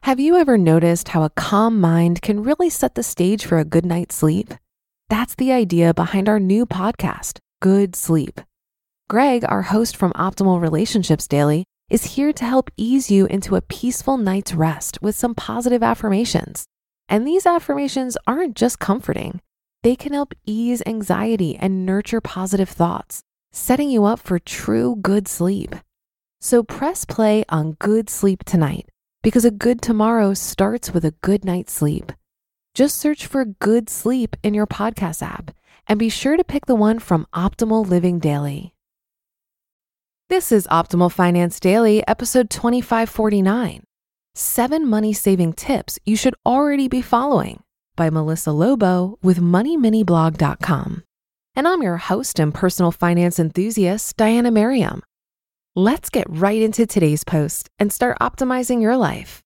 Have you ever noticed how a calm mind can really set the stage for a good night's sleep? That's the idea behind our new podcast, Good Sleep. Greg, our host from Optimal Relationships Daily, is here to help ease you into a peaceful night's rest with some positive affirmations. And these affirmations aren't just comforting. They can help ease anxiety and nurture positive thoughts, setting you up for true good sleep. So press play on Good Sleep tonight, because a good tomorrow starts with a good night's sleep. Just search for Good Sleep in your podcast app and be sure to pick the one from Optimal Living Daily. This is Optimal Finance Daily, episode 2549. 7 money-saving tips you should already be following by Melissa Lobo with MoneyMiniBlog.com. And I'm your host and personal finance enthusiast, Diana Merriam. Let's get right into today's post and start optimizing your life.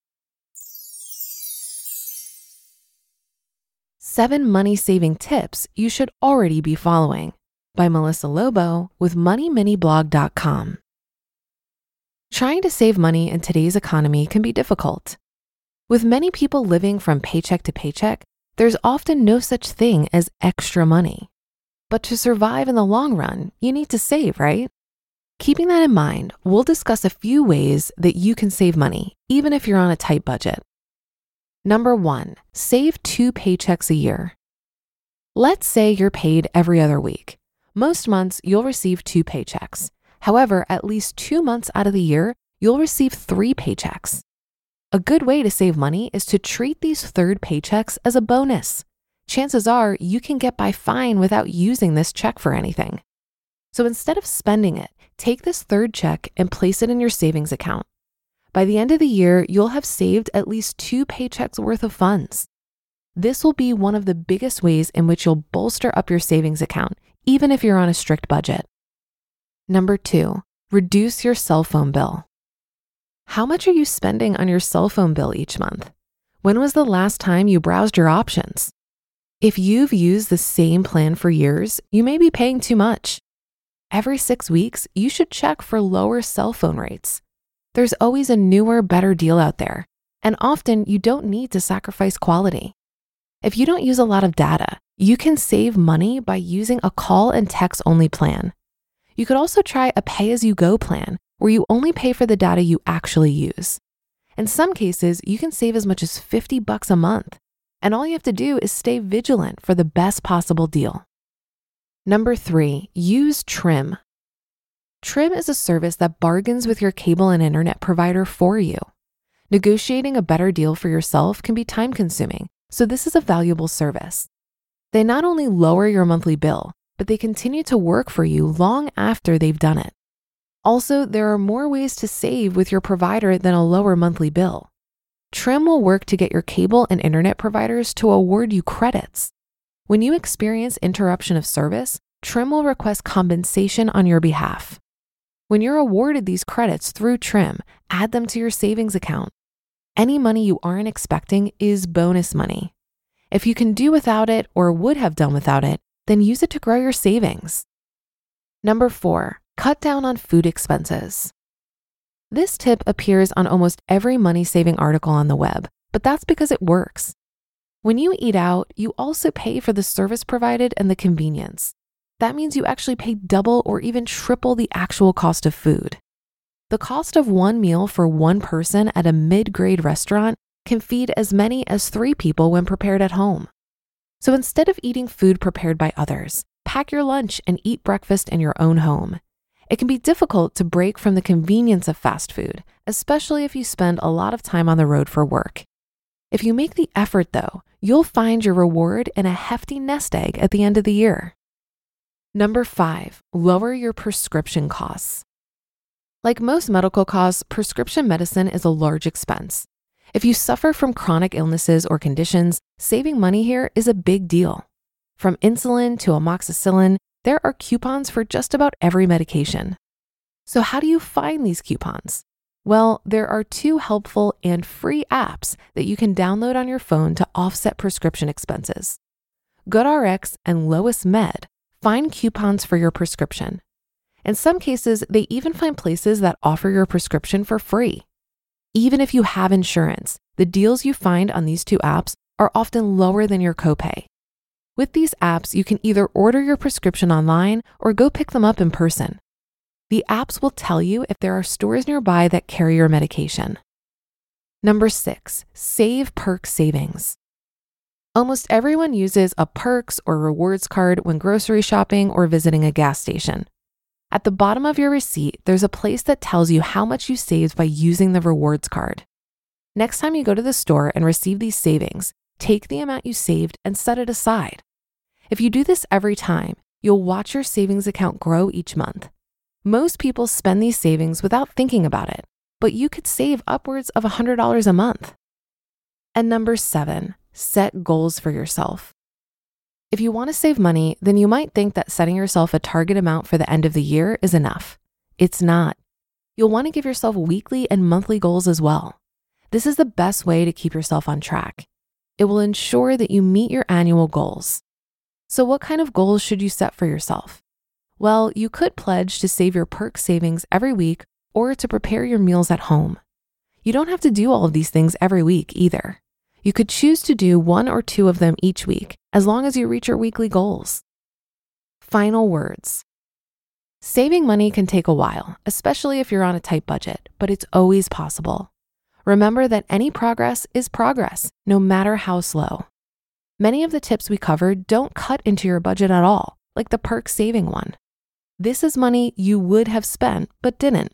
7 money-saving tips you should already be following by Melissa Lobo with MoneyMiniBlog.com. Trying to save money in today's economy can be difficult. With many people living from paycheck to paycheck, there's often no such thing as extra money. But to survive in the long run, you need to save, right? Keeping that in mind, we'll discuss a few ways that you can save money, even if you're on a tight budget. Number 1, save 2 paychecks a year. Let's say you're paid every other week. Most months, you'll receive 2 paychecks. However, at least 2 months out of the year, you'll receive 3 paychecks. A good way to save money is to treat these third paychecks as a bonus. Chances are you can get by fine without using this check for anything. So instead of spending it, take this third check and place it in your savings account. By the end of the year, you'll have saved at least 2 paychecks worth of funds. This will be one of the biggest ways in which you'll bolster up your savings account, even if you're on a strict budget. Number 2, reduce your cell phone bill. How much are you spending on your cell phone bill each month? When was the last time you browsed your options? If you've used the same plan for years, you may be paying too much. Every 6 weeks, you should check for lower cell phone rates. There's always a newer, better deal out there, and often you don't need to sacrifice quality. If you don't use a lot of data, you can save money by using a call and text only plan. You could also try a pay-as-you-go plan where you only pay for the data you actually use. In some cases, you can save as much as $50 a month, and all you have to do is stay vigilant for the best possible deal. Number 3, use Trim. Trim is a service that bargains with your cable and internet provider for you. Negotiating a better deal for yourself can be time-consuming, so this is a valuable service. They not only lower your monthly bill, but they continue to work for you long after they've done it. Also, there are more ways to save with your provider than a lower monthly bill. Trim will work to get your cable and internet providers to award you credits. When you experience interruption of service, Trim will request compensation on your behalf. When you're awarded these credits through Trim, add them to your savings account. Any money you aren't expecting is bonus money. If you can do without it or would have done without it, then use it to grow your savings. Number 4, cut down on food expenses. This tip appears on almost every money-saving article on the web, but that's because it works. When you eat out, you also pay for the service provided and the convenience. That means you actually pay double or even triple the actual cost of food. The cost of one meal for one person at a mid-grade restaurant can feed as many as 3 people when prepared at home. So instead of eating food prepared by others, pack your lunch and eat breakfast in your own home. It can be difficult to break from the convenience of fast food, especially if you spend a lot of time on the road for work. If you make the effort though, you'll find your reward in a hefty nest egg at the end of the year. Number 5, lower your prescription costs. Like most medical costs, prescription medicine is a large expense. If you suffer from chronic illnesses or conditions, saving money here is a big deal. From insulin to amoxicillin, there are coupons for just about every medication. So how do you find these coupons? Well, there are 2 helpful and free apps that you can download on your phone to offset prescription expenses. GoodRx and Lois Med find coupons for your prescription. In some cases, they even find places that offer your prescription for free. Even if you have insurance, the deals you find on these two apps are often lower than your copay. With these apps, you can either order your prescription online or go pick them up in person. The apps will tell you if there are stores nearby that carry your medication. Number 6, save Perks savings. Almost everyone uses a Perks or rewards card when grocery shopping or visiting a gas station. At the bottom of your receipt, there's a place that tells you how much you saved by using the rewards card. Next time you go to the store and receive these savings, take the amount you saved and set it aside. If you do this every time, you'll watch your savings account grow each month. Most people spend these savings without thinking about it, but you could save upwards of $100 a month. And number 7, set goals for yourself. If you want to save money, then you might think that setting yourself a target amount for the end of the year is enough. It's not. You'll want to give yourself weekly and monthly goals as well. This is the best way to keep yourself on track. It will ensure that you meet your annual goals. So what kind of goals should you set for yourself? Well, you could pledge to save your Perks savings every week or to prepare your meals at home. You don't have to do all of these things every week either. You could choose to do 1 or 2 of them each week, as long as you reach your weekly goals. Final words. Saving money can take a while, especially if you're on a tight budget, but it's always possible. Remember that any progress is progress, no matter how slow. Many of the tips we covered don't cut into your budget at all, like the Perks saving one. This is money you would have spent, but didn't.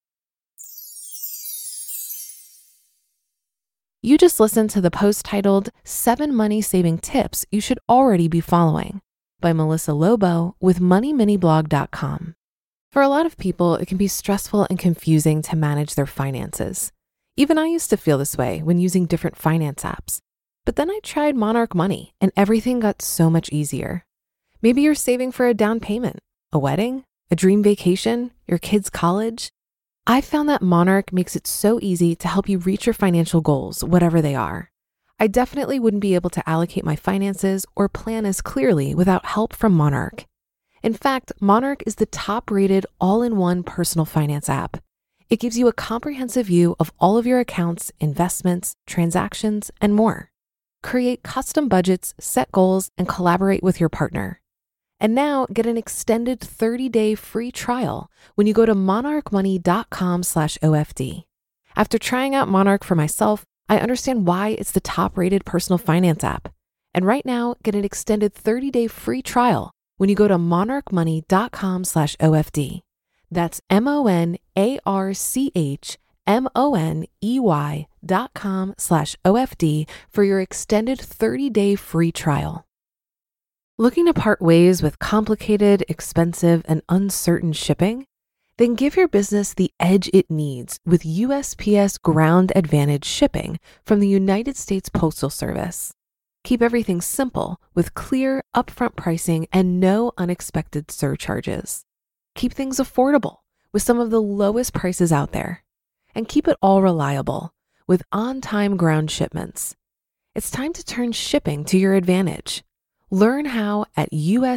You just listened to the post titled 7 Money Saving Tips You Should Already Be Following by Melissa Lobo with MoneyMiniBlog.com. For a lot of people, it can be stressful and confusing to manage their finances. Even I used to feel this way when using different finance apps. But then I tried Monarch Money and everything got so much easier. Maybe you're saving for a down payment, a wedding, a dream vacation, your kids' college. I found that Monarch makes it so easy to help you reach your financial goals, whatever they are. I definitely wouldn't be able to allocate my finances or plan as clearly without help from Monarch. In fact, Monarch is the top-rated all-in-one personal finance app. It gives you a comprehensive view of all of your accounts, investments, transactions, and more. Create custom budgets, set goals, and collaborate with your partner. And now get an extended 30-day free trial when you go to monarchmoney.com/OFD. After trying out Monarch for myself, I understand why it's the top-rated personal finance app. And right now, get an extended 30-day free trial when you go to monarchmoney.com/OFD. That's monarchmoney.com/OFD for your extended 30-day free trial. Looking to part ways with complicated, expensive, and uncertain shipping? Then give your business the edge it needs with USPS Ground Advantage shipping from the United States Postal Service. Keep everything simple with clear, upfront pricing and no unexpected surcharges. Keep things affordable with some of the lowest prices out there. And keep it all reliable with on-time ground shipments. It's time to turn shipping to your advantage. Learn how at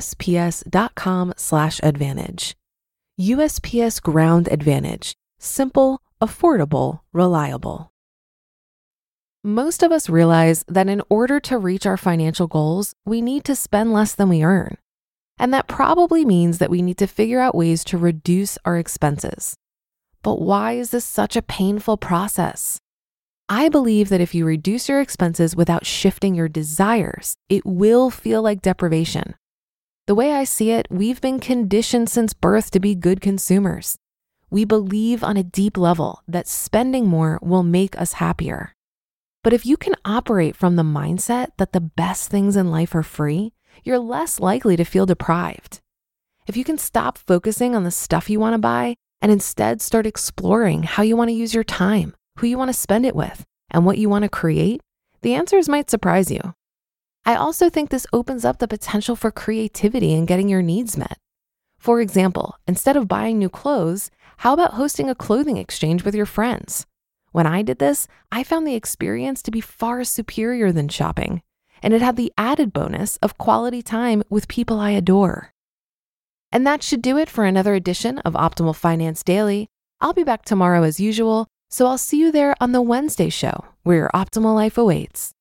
USPS.com/advantage. USPS Ground Advantage. Simple, affordable, reliable. Most of us realize that in order to reach our financial goals, we need to spend less than we earn. And that probably means that we need to figure out ways to reduce our expenses. But why is this such a painful process? I believe that if you reduce your expenses without shifting your desires, it will feel like deprivation. The way I see it, we've been conditioned since birth to be good consumers. We believe on a deep level that spending more will make us happier. But if you can operate from the mindset that the best things in life are free, you're less likely to feel deprived. If you can stop focusing on the stuff you want to buy and instead start exploring how you want to use your time, who you want to spend it with, and what you want to create, the answers might surprise you. I also think this opens up the potential for creativity in getting your needs met. For example, instead of buying new clothes, how about hosting a clothing exchange with your friends? When I did this, I found the experience to be far superior than shopping, and it had the added bonus of quality time with people I adore. And that should do it for another edition of Optimal Finance Daily. I'll be back tomorrow as usual So I'll see you there on the Wednesday show, where your optimal life awaits.